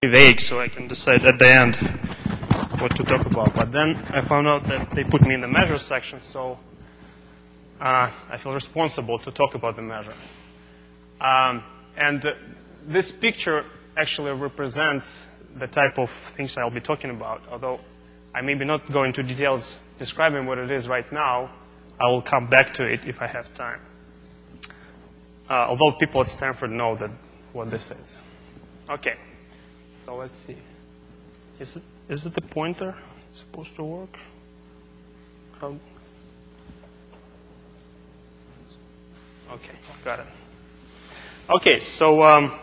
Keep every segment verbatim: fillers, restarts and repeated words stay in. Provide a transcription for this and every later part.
vague, so I can decide at the end what to talk about. But then I found out that they put me in the measure section, so uh, I feel responsible to talk about the measure. Um, and uh, this picture actually represents the type of things I'll be talking about. Although I maybe not go into details describing what it is right now, I will come back to it if I have time. Uh, although people at Stanford know that what this is. Okay. So let's see. Is it, is it the pointer supposed to work? How? Okay, got it. Okay, so um,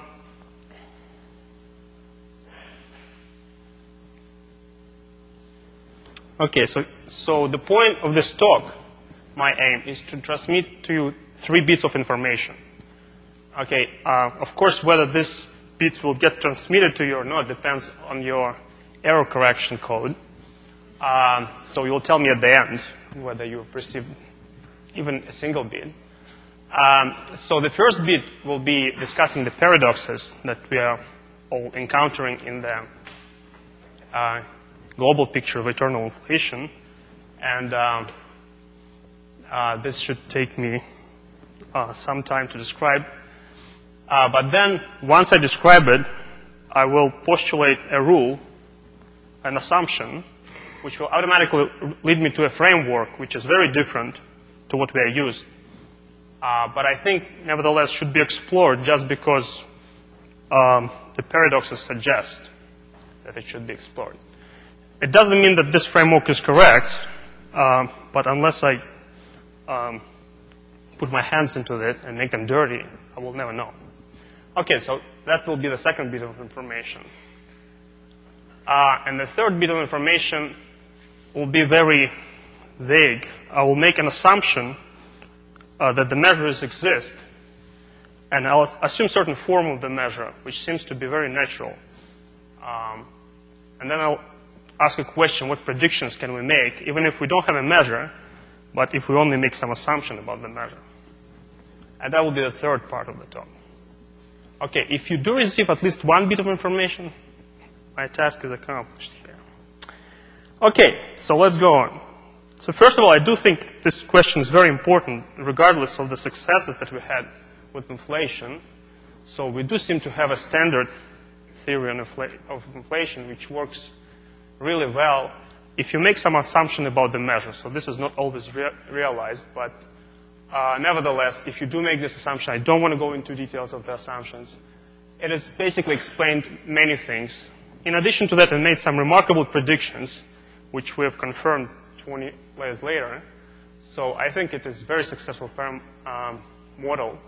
okay, so so the point of this talk, my aim, is to transmit to you three bits of information. Okay, uh, of course, whether this bits will get transmitted to you or not depends on your error correction code. Um, so you'll tell me at the end whether you've received even a single bit. Um, so the first bit will be discussing the paradoxes that we are all encountering in the uh, global picture of eternal inflation. And um, uh, this should take me uh, some time to describe. Uh, but then, once I describe it, I will postulate a rule, an assumption, which will automatically lead me to a framework which is very different to what we are used. Uh, but I think, nevertheless, should be explored just because um, the paradoxes suggest that it should be explored. It doesn't mean that this framework is correct, um, but unless I um, put my hands into it and make them dirty, I will never know. Okay, so that will be the second bit of information. Uh, and the third bit of information will be very vague. I will make an assumption uh, that the measures exist, and I'll assume certain form of the measure, which seems to be very natural. Um, and then I'll ask a question, what predictions can we make, even if we don't have a measure, but if we only make some assumption about the measure. And that will be the third part of the talk. Okay, if you do receive at least one bit of information, my task is accomplished here. Okay, so let's go on. So first of all, I do think this question is very important, regardless of the successes that we had with inflation. So we do seem to have a standard theory on infl- of inflation, which works really well if you make some assumption about the measure. So this is not always re- realized, but Uh, nevertheless, if you do make this assumption, I don't want to go into details of the assumptions. It has basically explained many things. In addition to that, it made some remarkable predictions, which we have confirmed twenty years later. So I think it is a very successful firm, um, model.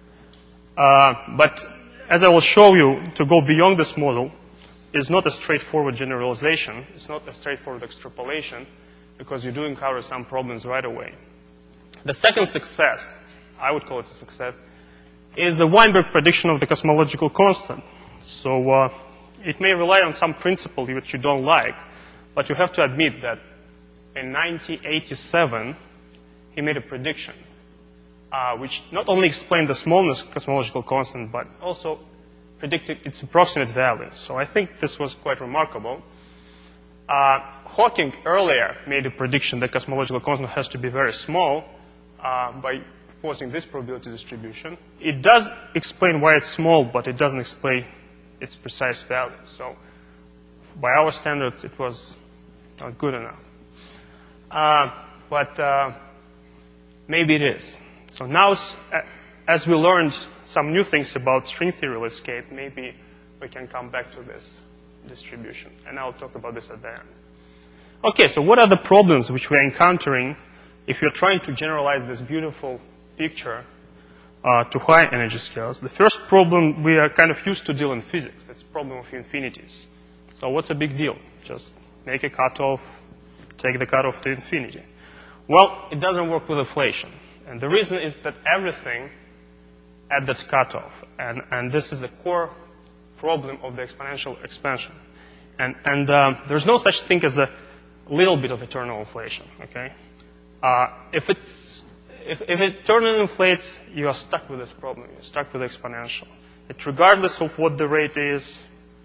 Uh, but as I will show you, to go beyond this model is not a straightforward generalization. It's not a straightforward extrapolation, because you do encounter some problems right away. The second success, I would call it a success, is the Weinberg prediction of the cosmological constant. So uh, it may rely on some principle that you don't like, but you have to admit that in nineteen eighty-seven, he made a prediction, uh, which not only explained the smallness of the cosmological constant, but also predicted its approximate value. So I think this was quite remarkable. Uh, Hawking earlier made a prediction that cosmological constant has to be very small, Uh, by proposing this probability distribution. It does explain why it's small, but it doesn't explain its precise value. So by our standards, it was not good enough. Uh, but uh, maybe it is. So now, as we learned some new things about string theory landscape, maybe we can come back to this distribution. And I'll talk about this at the end. Okay, so what are the problems which we're encountering if you're trying to generalize this beautiful picture uh, to high energy scales? The first problem we are kind of used to deal in physics. It's the problem of infinities. So what's a big deal? Just make a cutoff, take the cutoff to infinity. Well, it doesn't work with inflation. And the reason is that everything at that cutoff, and, and this is a core problem of the exponential expansion. And, and um, there's no such thing as a little bit of eternal inflation, okay? Uh, if it's if, if eternally inflates, you are stuck with this problem. You're stuck with exponential. It, regardless of what the rate is,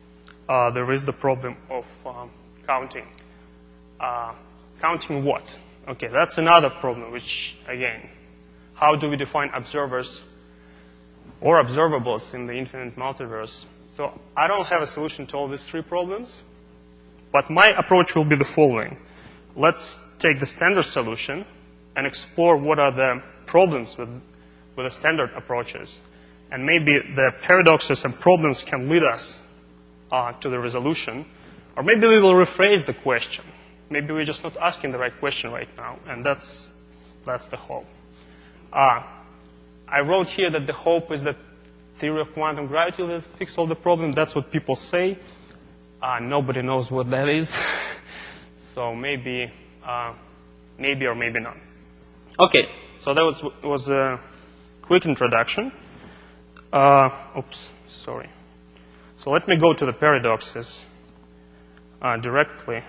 uh, there is the problem of um, counting. Uh, counting what? Okay, that's another problem, which, again, how do we define observers or observables in the infinite multiverse? So I don't have a solution to all these three problems, but my approach will be the following. Let's take the standard solution and explore what are the problems with, with the standard approaches. And maybe the paradoxes and problems can lead us uh, to the resolution. Or maybe we will rephrase the question. Maybe we're just not asking the right question right now, and that's, that's the hope. Uh, I wrote here that the hope is that theory of quantum gravity will fix all the problems. That's what people say. Uh, nobody knows what that is. So maybe, uh, maybe or maybe not. Okay, so that was, was a quick introduction. Uh, oops, sorry. So let me go to the paradoxes uh, directly.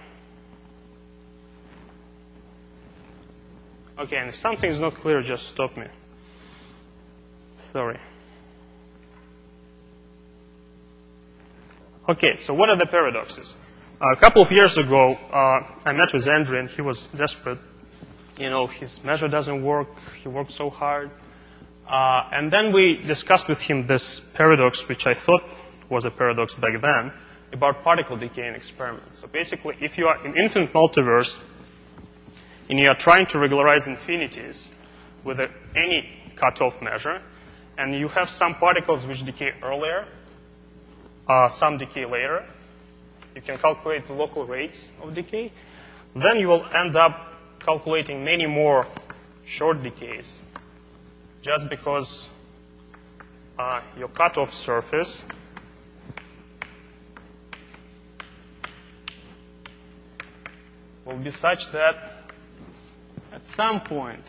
Okay, and if something is not clear, just stop me. Sorry. Okay, so what are the paradoxes? Uh, a couple of years ago, uh, I met with Andrew, and he was desperate. You know, his measure doesn't work. He worked so hard. Uh, and then we discussed with him this paradox, which I thought was a paradox back then, about particle decay in experiments. So basically, if you are in infinite multiverse, and you are trying to regularize infinities with a, any cutoff measure, and you have some particles which decay earlier, uh, some decay later, you can calculate the local rates of decay, then you will end up calculating many more short decays, just because uh, your cutoff surface will be such that at some point,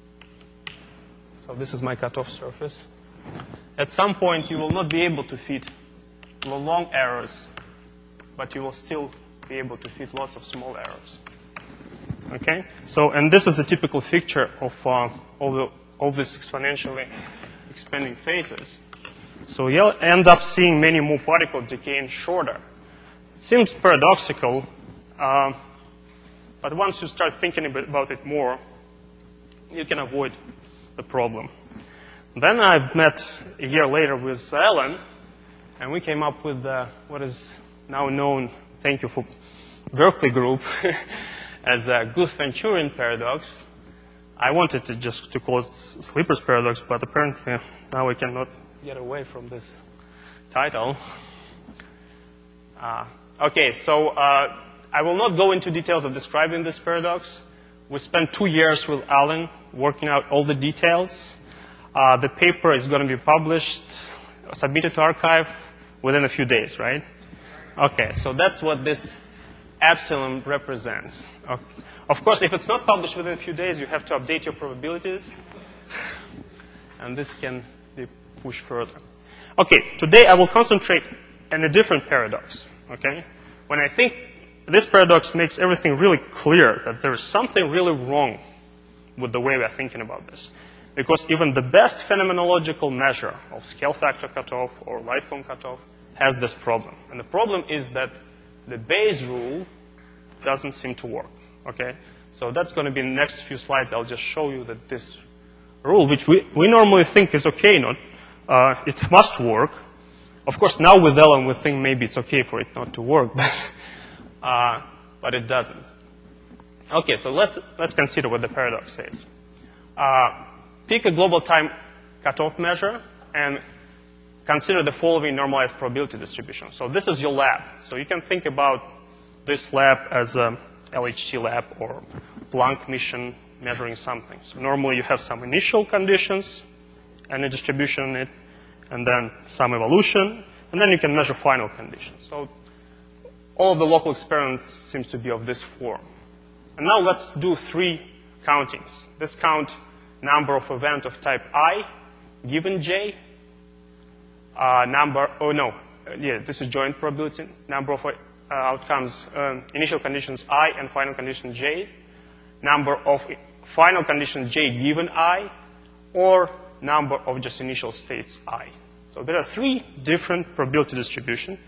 so this is my cutoff surface, at some point you will not be able to fit the long errors, but you will still be able to fit lots of small errors. Okay? So, and this is a typical feature of uh, all, the, all these exponentially expanding phases. So you'll end up seeing many more particles decaying shorter. It seems paradoxical, uh, but once you start thinking about it more, you can avoid the problem. Then I've met a year later with Alan, and we came up with uh, what is now known, thank you for Berkeley group, as a Guth-Venturian paradox. I wanted to just to call it Sleeper's paradox, but apparently now we cannot get away from this title. Uh, okay, so uh, I will not go into details of describing this paradox. We spent two years with Alan working out all the details. Uh, the paper is going to be published, submitted to archive within a few days, right? Okay, so that's what this epsilon represents. Okay. Of course, if it's not published within a few days, you have to update your probabilities, and this can be pushed further. Okay, today I will concentrate on a different paradox, okay? When I think this paradox makes everything really clear that there is something really wrong with the way we are thinking about this. Because even the best phenomenological measure of scale factor cutoff or light cone cutoff has this problem. And the problem is that the Bayes rule doesn't seem to work, okay? So that's going to be in the next few slides. I'll just show you that this rule, which we, we normally think is okay, not, uh, it must work. Of course, now with Alan, we think maybe it's okay for it not to work, but, uh, but it doesn't. Okay, so let's, let's consider what the paradox says. Uh, pick a global time cutoff measure and consider the following normalized probability distribution. So this is your lab. So you can think about this lab as a L H C lab or Planck mission measuring something. So normally you have some initial conditions and a distribution in it, and then some evolution, and then you can measure final conditions. So all of the local experiments seems to be of this form. And now let's do three countings. Let's count number of event of type I given J, uh, number, oh no, uh, yeah, this is joint probability, number of uh, outcomes, um, initial conditions I and final condition J, number of final condition J given I, or number of just initial states I. So there are three different probability distributions,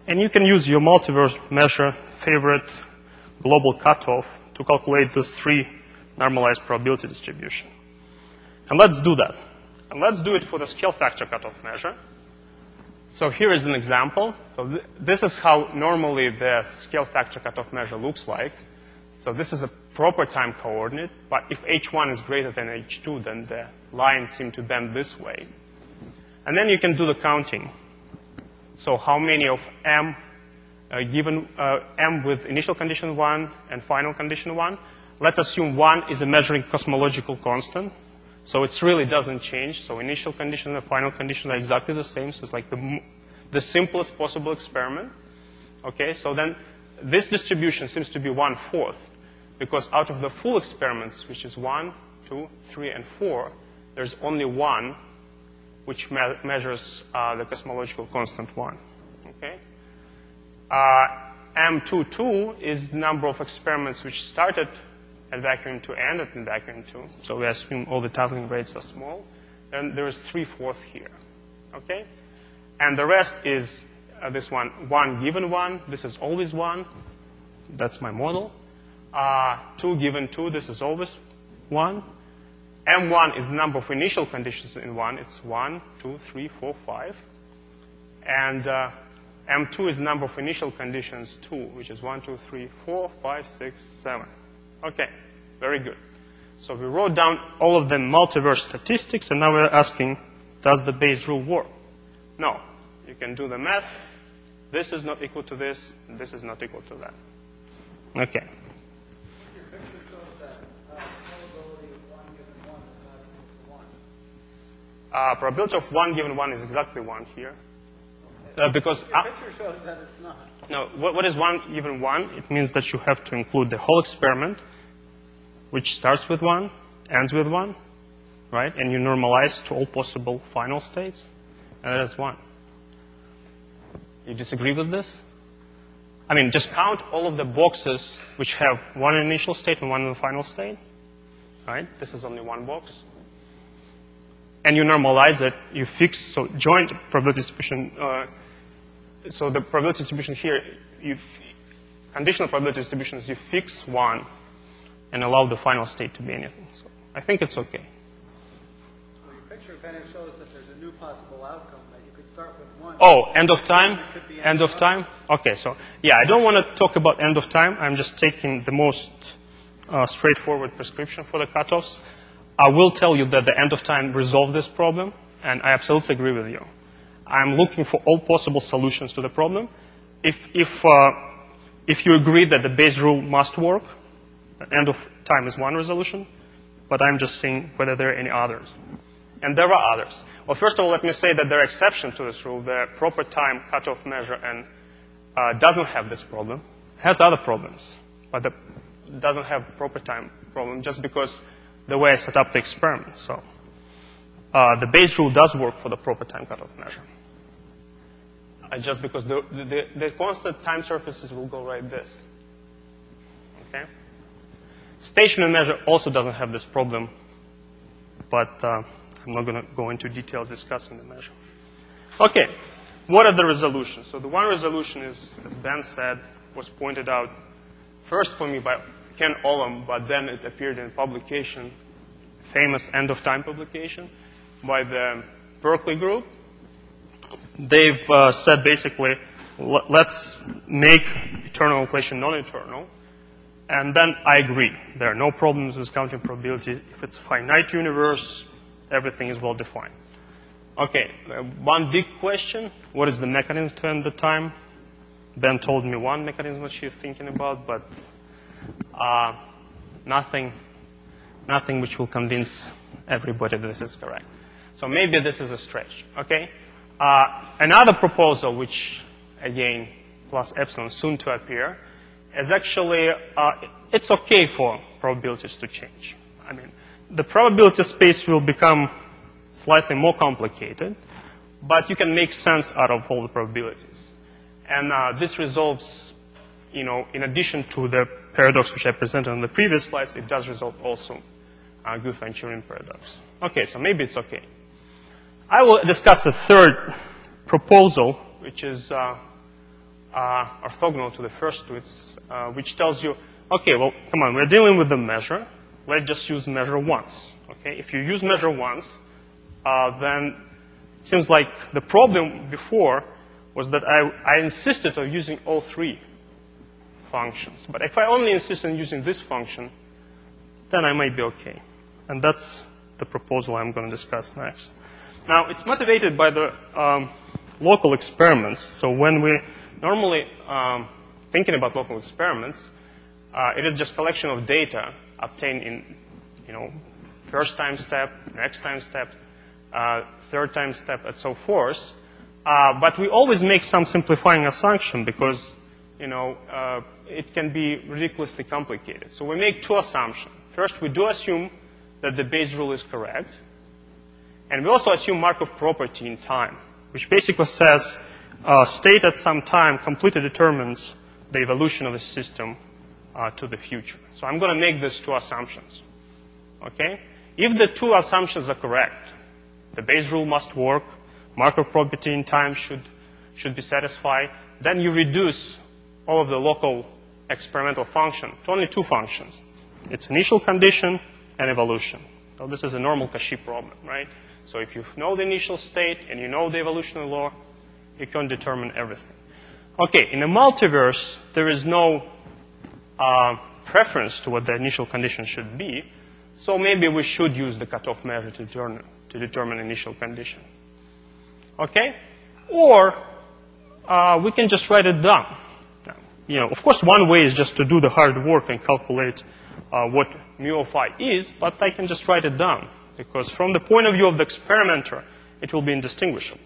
And you can use your multiverse measure favorite global cutoff to calculate this three normalized probability distribution. And let's do that. And let's do it for the scale factor cutoff measure. So here is an example. So th this is how normally the scale factor cutoff measure looks like. So this is a proper time coordinate, but if H one is greater than H two, then the lines seem to bend this way. And then you can do the counting. So how many of M uh, given uh, M with initial condition one and final condition one? Let's assume one is a measuring cosmological constant. So it really doesn't change. So initial condition and final condition are exactly the same. So it's like the, the simplest possible experiment. Okay, so then this distribution seems to be one-fourth, because out of the full experiments, which is one, two, three, and four, there's only one which me measures uh, the cosmological constant one. Okay? Uh, M twenty-two is the number of experiments which started at vacuum two and at vacuum two. So we assume all the tiling rates are small. And there is three-fourths here. Okay? And the rest is uh, this one, one given one. This is always one. That's my model. Uh, two given two, this is always one. M one is the number of initial conditions in one. It's one, two, three, four, five. And uh, M two is the number of initial conditions, two, which is one, two, three, four, five, six, seven. Okay, very good. So we wrote down all of the multiverse statistics, and now we're asking, does the Bayes rule work? No. You can do the math. This is not equal to this, and this is not equal to that. Okay. Uh, probability of one given one is exactly one here. Uh, because Your picture shows that it's not. No, what, what is one given one? It means that you have to include the whole experiment, which starts with one, ends with one, right? And you normalize to all possible final states, and that is one. You disagree with this? I mean, just count all of the boxes which have one initial state and one final state, right? This is only one box. And you normalize it, you fix, so joint probability distribution, uh, so the probability distribution here, you conditional probability distributions, you fix one and allow the final state to be anything. So I think it's okay. Well, your picture kind of shows that there's a new possible outcome, that you could start with one. Oh, end of time? End, end of time? Okay, so yeah, I don't want to talk about end of time. I'm just taking the most uh, straightforward prescription for the cutoffs. I will tell you that the end of time resolved this problem, and I absolutely agree with you. I'm looking for all possible solutions to the problem. If, if, uh, if you agree that the Bayes rule must work, the end of time is one resolution, but I'm just seeing whether there are any others. And there are others. Well, first of all, let me say that there are exceptions to this rule. The proper time cutoff measure and uh, doesn't have this problem, has other problems, but the, doesn't have proper time problem just because the way I set up the experiment. So uh, the Bayes rule does work for the proper time cutoff measure. Uh, just because the, the, the constant time surfaces will go like this. Okay? Stationary measure also doesn't have this problem, but uh, I'm not going to go into detail discussing the measure. Okay, what are the resolutions? So the one resolution is, as Ben said, was pointed out first for me by Ken Olam, but then it appeared in publication, famous end of time publication by the Berkeley group. They've uh, said basically, let's make eternal inflation non-eternal. And then I agree. There are no problems with counting probability. If it's a finite universe, everything is well defined. Okay, uh, one big question, what is the mechanism to end the time? Ben told me one mechanism that she's thinking about, but Uh, nothing, nothing which will convince everybody that this is correct. So maybe this is a stretch, okay? Uh, another proposal, which, again, plus epsilon soon to appear, is actually, uh, it's okay for probabilities to change. I mean, the probability space will become slightly more complicated, but you can make sense out of all the probabilities. And uh, this resolves, you know, in addition to the paradox which I presented on the previous slides, it does resolve also uh, Guth-Van-Turing paradox. Okay, so maybe it's okay. I will discuss a third proposal, which is uh, uh, orthogonal to the first two, it's, uh, which tells you, okay, well, come on, we're dealing with the measure. Let's just use measure once. Okay? If you use measure once, uh, then it seems like the problem before was that I, I insisted on using all three functions. But if I only insist on using this function, then I might be okay. And that's the proposal I'm going to discuss next. Now, it's motivated by the um, local experiments. So when we normally um, thinking about local experiments, uh, it is just collection of data obtained in, you know, first time step, next time step, uh, third time step, and so forth. Uh, but we always make some simplifying assumption because, you know, uh, it can be ridiculously complicated. So we make two assumptions. First, we do assume that the Bayes rule is correct. And we also assume Markov property in time, which basically says uh, state at some time completely determines the evolution of the system uh, to the future. So I'm going to make these two assumptions. Okay? If the two assumptions are correct, the Bayes rule must work, Markov property in time should, should be satisfied, then you reduce all of the local experimental function to only two functions. It's initial condition and evolution. So this is a normal Cauchy problem, right? So if you know the initial state and you know the evolutionary law, you can determine everything. Okay, in a multiverse, there is no uh, preference to what the initial condition should be. So maybe we should use the cutoff measure to determine, to determine initial condition. Okay? Or uh, we can just write it down. Now, you know, of course, one way is just to do the hard work and calculate uh, what mu of I is, but I can just write it down. Because from the point of view of the experimenter, it will be indistinguishable.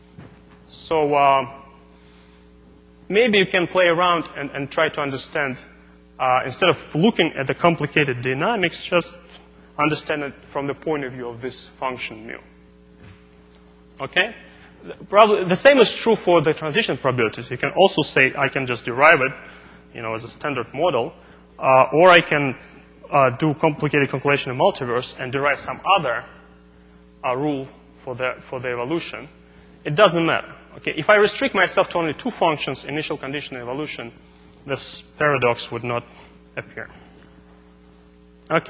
So uh, maybe you can play around and, and try to understand, uh, instead of looking at the complicated dynamics, just understand it from the point of view of this function mu. Okay? Probably the same is true for the transition probabilities. You can also say I can just derive it, you know, as a standard model, uh, or I can Uh, do complicated calculation in multiverse and derive some other uh, rule for the, for the evolution. It doesn't matter. Okay? If I restrict myself to only two functions, initial condition and evolution, this paradox would not appear. Okay.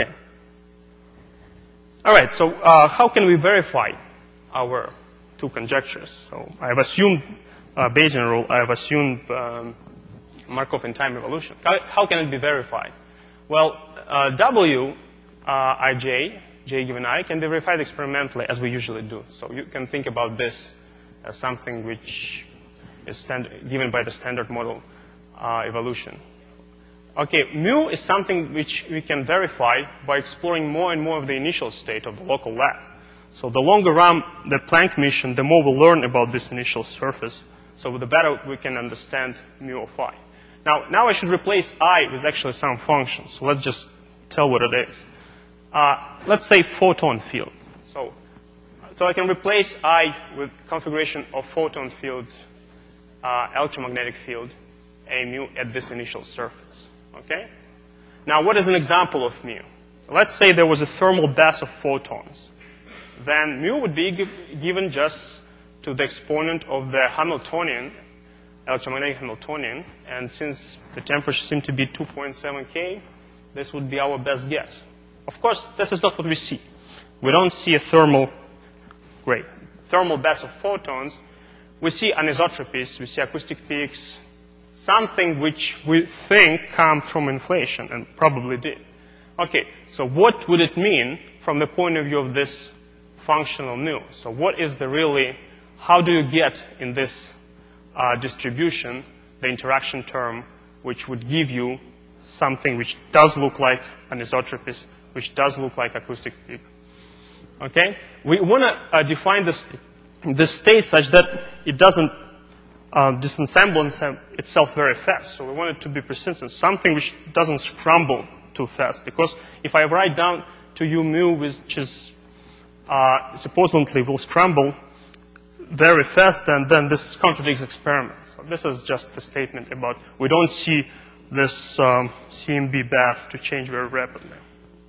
All right, so uh, how can we verify our two conjectures? So I've assumed uh, Bayesian rule. I've assumed um, Markov in time evolution. How, how can it be verified? Well, uh, W, uh, Ij, J given I, can be verified experimentally as we usually do. So you can think about this as something which is stand given by the standard model uh, evolution. Okay, mu is something which we can verify by exploring more and more of the initial state of the local lab. So the longer run the Planck mission, the more we'll learn about this initial surface. So the better we can understand mu of I. Now, now I should replace I with actually some function. So let's just tell what it is. Uh, let's say photon field. So, so I can replace I with configuration of photon fields, uh, electromagnetic field, A mu at this initial surface. Okay? Now, what is an example of mu? Let's say there was a thermal bath of photons. Then mu would be give, given just to the exponent of the Hamiltonian, electromagnetic Hamiltonian, and since the temperature seemed to be two point seven K, this would be our best guess. Of course, this is not what we see. We don't see a thermal, great, thermal bath of photons. We see anisotropies, we see acoustic peaks, something which we think come from inflation, and probably did. Okay, so what would it mean from the point of view of this functional mu? So what is the really, how do you get in this Uh, distribution, the interaction term, which would give you something which does look like anisotropies, which does look like acoustic peak. Okay? We want to uh, define this, this state such that it doesn't uh, disassemble itself very fast. So we want it to be persistent, something which doesn't scramble too fast. Because if I write down to you mu, which is uh, supposedly will scramble very fast, and then this contradicts experiments. So this is just a statement about we don't see this um, C M B bath to change very rapidly.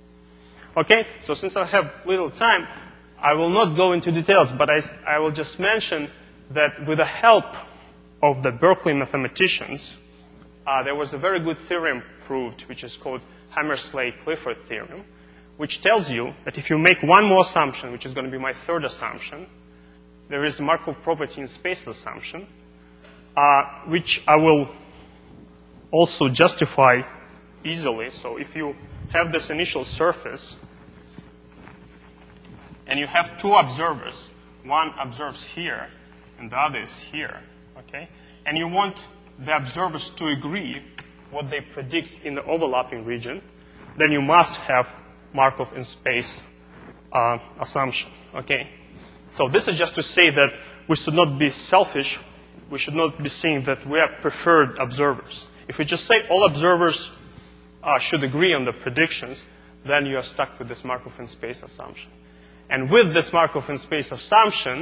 Okay, so since I have little time, I will not go into details, but I, I will just mention that with the help of the Berkeley mathematicians, uh, there was a very good theorem proved, which is called Hammersley-Clifford theorem, which tells you that if you make one more assumption, which is going to be my third assumption, there is a Markov property in space assumption, uh, which I will also justify easily. So if you have this initial surface, and you have two observers, one observes here, and the other is here, okay? And you want the observers to agree what they predict in the overlapping region, then you must have Markov in space uh, assumption, okay? So this is just to say that we should not be selfish. We should not be saying that we are preferred observers. If we just say all observers uh, should agree on the predictions, then you are stuck with this Markov in space assumption. And with this Markov in space assumption,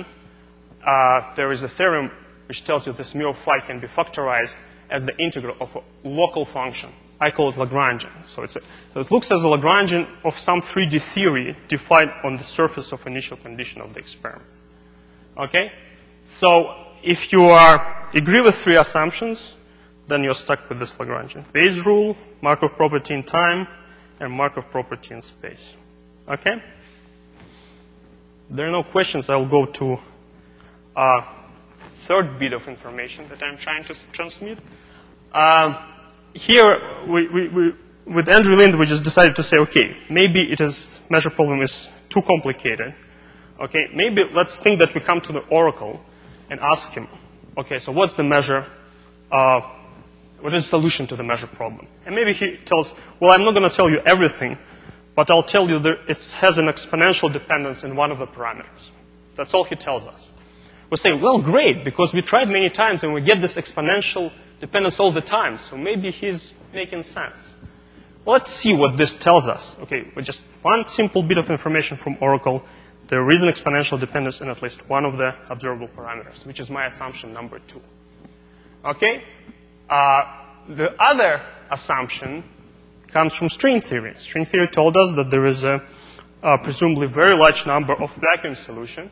uh, there is a theorem which tells you this mu of phi can be factorized as the integral of a local function. I call it Lagrangian. So, it's a, so it looks as a Lagrangian of some three D theory defined on the surface of initial condition of the experiment. Okay? So if you are agree with three assumptions, then you're stuck with this Lagrangian. Bayes rule, Markov property in time, and Markov property in space. Okay? There are no questions. I'll go to uh, third bit of information that I'm trying to transmit. Um, here, we, we, we, with Andrew Lind, we just decided to say, okay, maybe it is measure problem is too complicated. Okay, maybe let's think that we come to the oracle and ask him, okay, so what's the measure? Uh, what is the solution to the measure problem? And maybe he tells, well, I'm not going to tell you everything, but I'll tell you that it has an exponential dependence in one of the parameters. That's all he tells us. We say, well, great, because we tried many times and we get this exponential dependence all the time, so maybe he's making sense. Well, let's see what this tells us. Okay, with just one simple bit of information from Oracle, there is an exponential dependence in at least one of the observable parameters, which is my assumption number two. Okay? Uh, the other assumption comes from string theory. String theory told us that there is a, a presumably very large number of vacuum solution.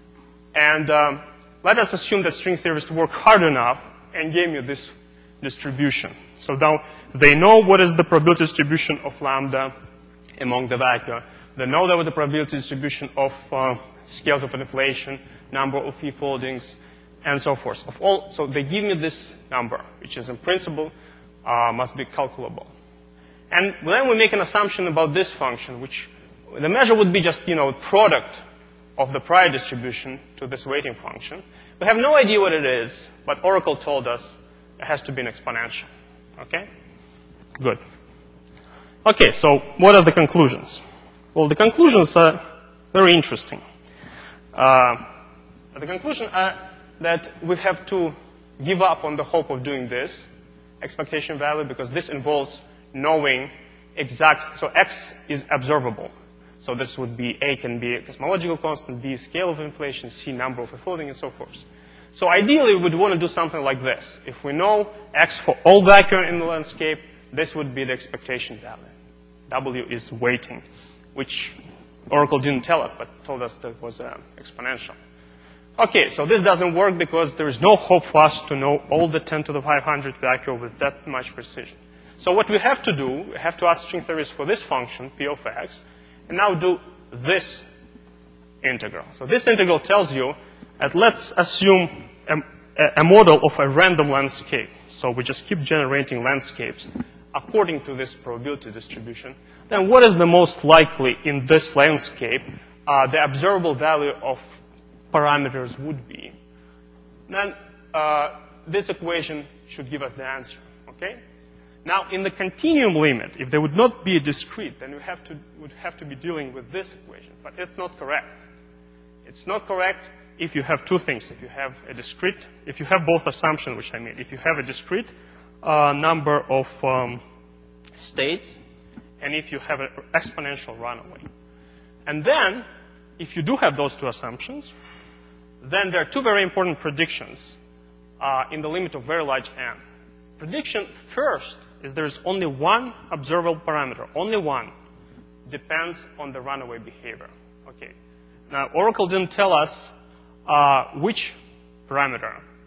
And um, let us assume that string theorists work hard enough and gave you this distribution. So now they know what is the probability distribution of lambda among the vector. They know that what the probability distribution of uh, scales of inflation, number of e-foldings, and so forth. Of all, so they give me this number, which is in principle uh, must be calculable. And then we make an assumption about this function, which the measure would be just, you know, product of the prior distribution to this weighting function. We have no idea what it is, but Oracle told us it has to be an exponential. Okay? Good. Okay, so what are the conclusions? Well, the conclusions are very interesting. Uh, the conclusion are that we have to give up on the hope of doing this expectation value because this involves knowing exact, so X is observable. So this would be A can be a cosmological constant, B scale of inflation, C number of e-folding, and so forth. So ideally, we would want to do something like this. If we know X for all vacuum in the landscape, this would be the expectation value. W is weighting, which Oracle didn't tell us, but told us that it was uh, exponential. Okay, so this doesn't work because there is no hope for us to know all the ten to the five hundred vacuum with that much precision. So what we have to do, we have to ask string theories for this function, P of X, and now do this integral. So this integral tells you that let's assume a, a model of a random landscape. So we just keep generating landscapes according to this probability distribution. Then what is the most likely in this landscape uh, the observable value of parameters would be? Then uh, this equation should give us the answer. Okay? Now, in the continuum limit, if there would not be a discrete, then we have to, would have to be dealing with this equation. But it's not correct. It's not correct if you have two things. If you have a discrete, if you have both assumptions, which I made. If you have a discrete uh, number of um, states, and if you have an exponential runaway. And then, if you do have those two assumptions, then there are two very important predictions uh, in the limit of very large n. Prediction first is there is only one observable parameter, only one, depends on the runaway behavior. Okay. Now, Oracle didn't tell us uh, which parameter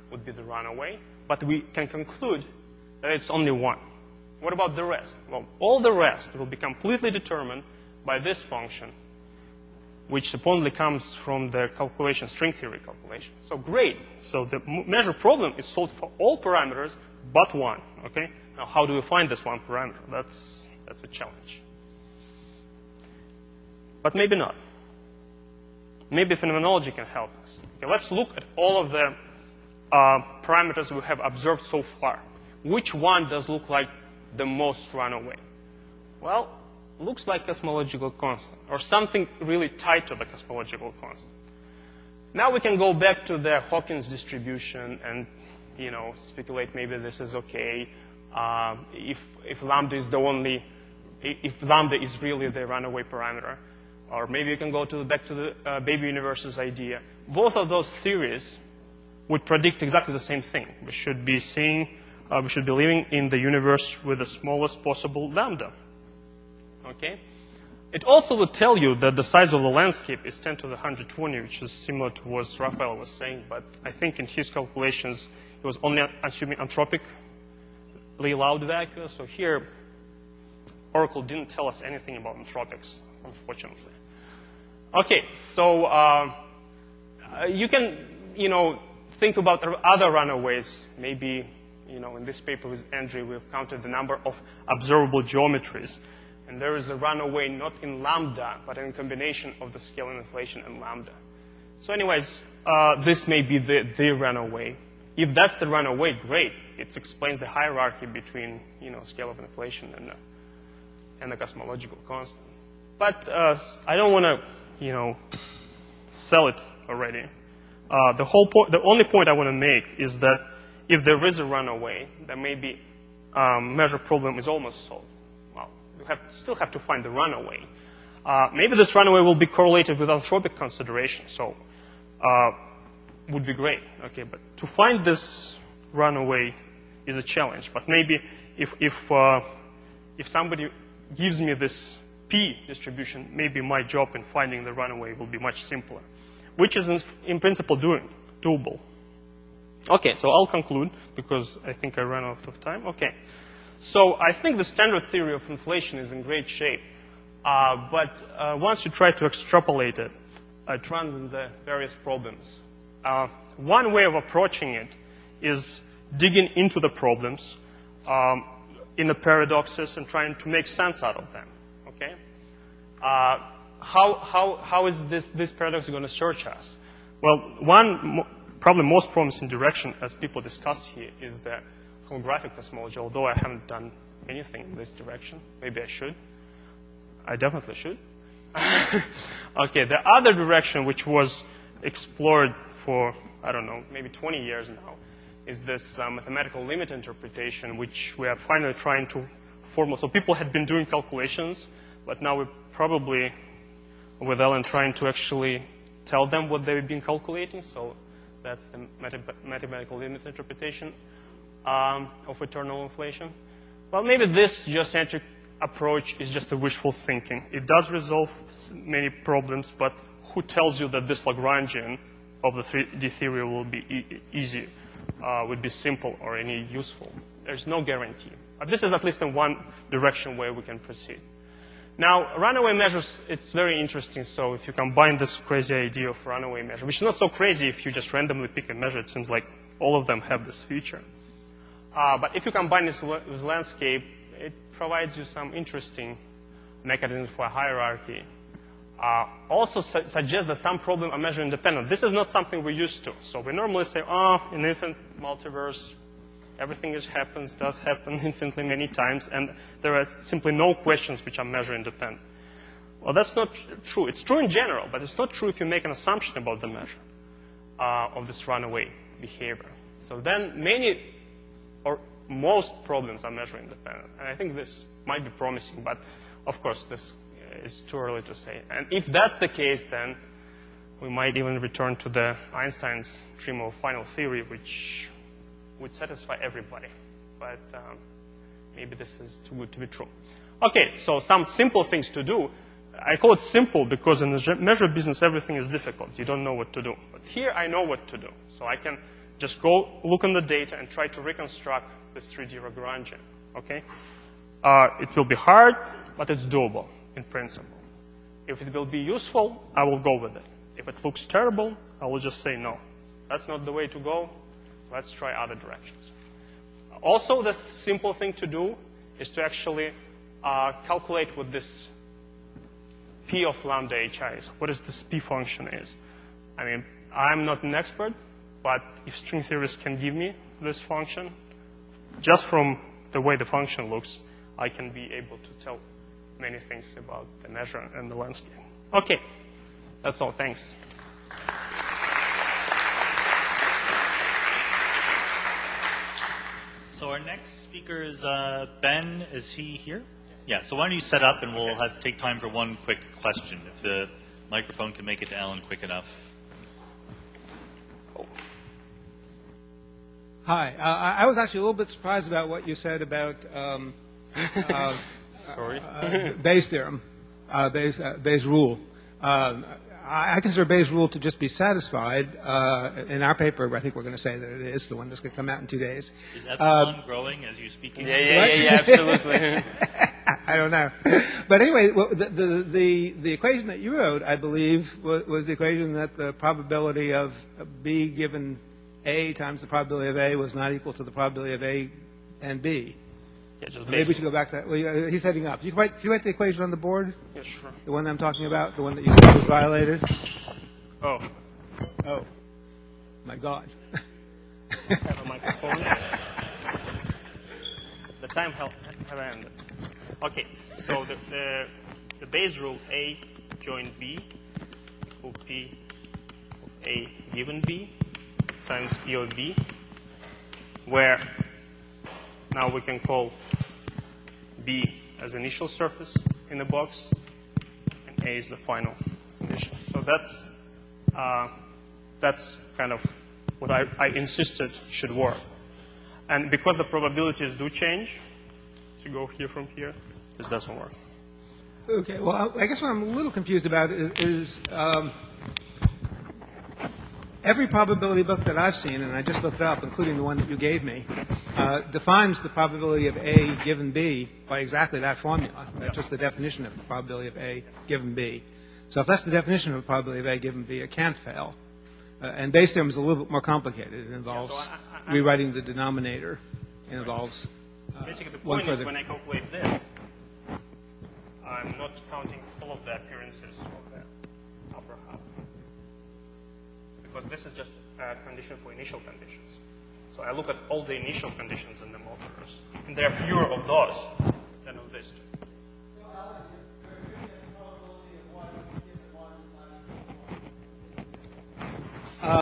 would be the runaway, but we can conclude that it's only one. What about the rest? Well, all the rest will be completely determined by this function, which supposedly comes from the calculation, string theory calculation. So great. So the measure problem is solved for all parameters but one. Okay. Now, how do we find this one parameter? That's that's a challenge. But maybe not. Maybe phenomenology can help us. Okay, let's look at all of the uh, parameters we have observed so far. Which one does look like the most runaway? Well, looks like cosmological constant, or something really tied to the cosmological constant. Now we can go back to the Hawkins distribution and, you know, speculate maybe this is okay. Uh, if, if lambda is the only, if lambda is really the runaway parameter. Or maybe you can go to the, back to the uh, baby universes idea. Both of those theories would predict exactly the same thing. We should be seeing, uh, we should be living in the universe with the smallest possible lambda. Okay? It also would tell you that the size of the landscape is ten to the one hundred twenty, which is similar to what Raphael was saying, but I think in his calculations, it was only assuming antropically loud vacuum. So here, Oracle didn't tell us anything about anthropics, unfortunately. Okay, so uh, you can, you know, think about other runaways. Maybe, you know, in this paper with Andrew, we've counted the number of observable geometries. And there is a runaway not in lambda, but in combination of the scaling inflation and lambda. So anyways, uh, this may be the, the runaway. If that's the runaway, great. It explains the hierarchy between, you know, scale of inflation and, uh, and the cosmological constant. But uh, I don't want to, you know, sell it already. Uh, the whole point, the only point I want to make is that if there is a runaway, then maybe um, measure problem is almost solved. Well, you have, still have to find the runaway. Uh, maybe this runaway will be correlated with anthropic consideration, so uh, would be great. Okay, but to find this runaway is a challenge. But maybe if if uh, if somebody gives me this P distribution, maybe my job in finding the runaway will be much simpler, which is in, in principle doing, doable. Okay, so I'll conclude because I think I ran out of time. Okay, so I think the standard theory of inflation is in great shape, uh, but uh, once you try to extrapolate it, it runs into various problems. Uh, one way of approaching it is digging into the problems um, in the paradoxes and trying to make sense out of them. Okay, uh, how how how is this this paradox going to search us? Well, one mo probably most promising direction, as people discussed here, is the holographic cosmology. Although I haven't done anything in this direction, maybe I should. I definitely should. Okay, the other direction, which was explored for I don't know maybe twenty years now, is this uh, mathematical limit interpretation, which we are finally trying to formulate. So people had been doing calculations, but now we're probably, with Ellen, trying to actually tell them what they've been calculating. So that's the mathematical limit interpretation um, of eternal inflation. Well, maybe this geocentric approach is just a wishful thinking. It does resolve many problems, but who tells you that this Lagrangian of the three D theory will be e easy, uh, would be simple or any useful? There's no guarantee. But this is at least in one direction where we can proceed. Now, runaway measures, it's very interesting. So if you combine this crazy idea of runaway measure, which is not so crazy if you just randomly pick a measure, it seems like all of them have this feature. Uh, but if you combine this with landscape, it provides you some interesting mechanisms for hierarchy. Uh, also su suggests that some problems are measure independent. This is not something we're used to. So we normally say, oh, in infinite multiverse, everything that happens does happen infinitely many times, and there are simply no questions which are measure independent. Well, that's not true. It's true in general, but it's not true if you make an assumption about the measure uh, of this runaway behavior. So then many or most problems are measure independent. And I think this might be promising, but of course, this is too early to say. And if that's the case, then we might even return to the Einstein's dream of final theory, which would satisfy everybody. But um, maybe this is too good to be true. Okay, so some simple things to do. I call it simple because in the measure business, everything is difficult. You don't know what to do. But here, I know what to do. So I can Just go look in the data and try to reconstruct this three D Lagrangian, okay? Uh, it will be hard, but it's doable in principle. If it will be useful, I will go with it. If it looks terrible, I will just say no. That's not the way to go. Let's try other directions. Also, the simple thing to do is to actually uh, calculate what this P of lambda H I is. What is this P function is? I mean, I'm not an expert, but if string theorists can give me this function, just from the way the function looks, I can be able to tell many things about the measure and the landscape. Okay, that's all. Thanks. So our next speaker is uh, Ben. Is he here? Yeah, so why don't you set up, and we'll have, take time for one quick question, if the microphone can make it to Alan quick enough. Hi. Uh, I was actually a little bit surprised about what you said about um, uh, Sorry. uh, Bayes' theorem, uh, Bayes', uh, Bayes' rule. Um, I consider Bayes' rule to just be satisfied. Uh, in our paper, I think we're going to say that it is, the one that's going to come out in two days. Is epsilon Uh, growing as you speak? Yeah, yeah, yeah, yeah, absolutely. I don't know. But anyway, well, the, the, the, the equation that you wrote, I believe, was, was the equation that the probability of B given A times the probability of A was not equal to the probability of A and B. Yeah, just Maybe we should go back to that. Well, yeah, he's heading up. You can, write, can you write the equation on the board? Yeah, sure. The one that I'm talking about? The one that you said was violated? Oh, Oh. My God. I have a microphone. The time have, have ended. Okay, so the, the, the Bayes rule A joined B equal P of A given B times P of B, where now we can call B as initial surface in the box, and A is the final condition. So that's uh, that's kind of what I, I insisted should work. And because the probabilities do change, to go here from here, this doesn't work. Okay, well, I guess what I'm a little confused about is, is um, every probability book that I've seen, and I just looked up, including the one that you gave me, uh, defines the probability of A given B by exactly that formula. That's just the definition of the probability of A given B. So if that's the definition of the probability of A given B, it can't fail. Uh, and Bayes' theorem is a little bit more complicated. It involves Yeah, so I- I- rewriting the denominator. It involves uh, Basically, the one point is further. when I calculate this, I'm not counting all of the appearances of the upper half. Because this is just a condition for initial conditions. So I look at all the initial conditions in the multiverse. And there are fewer of those.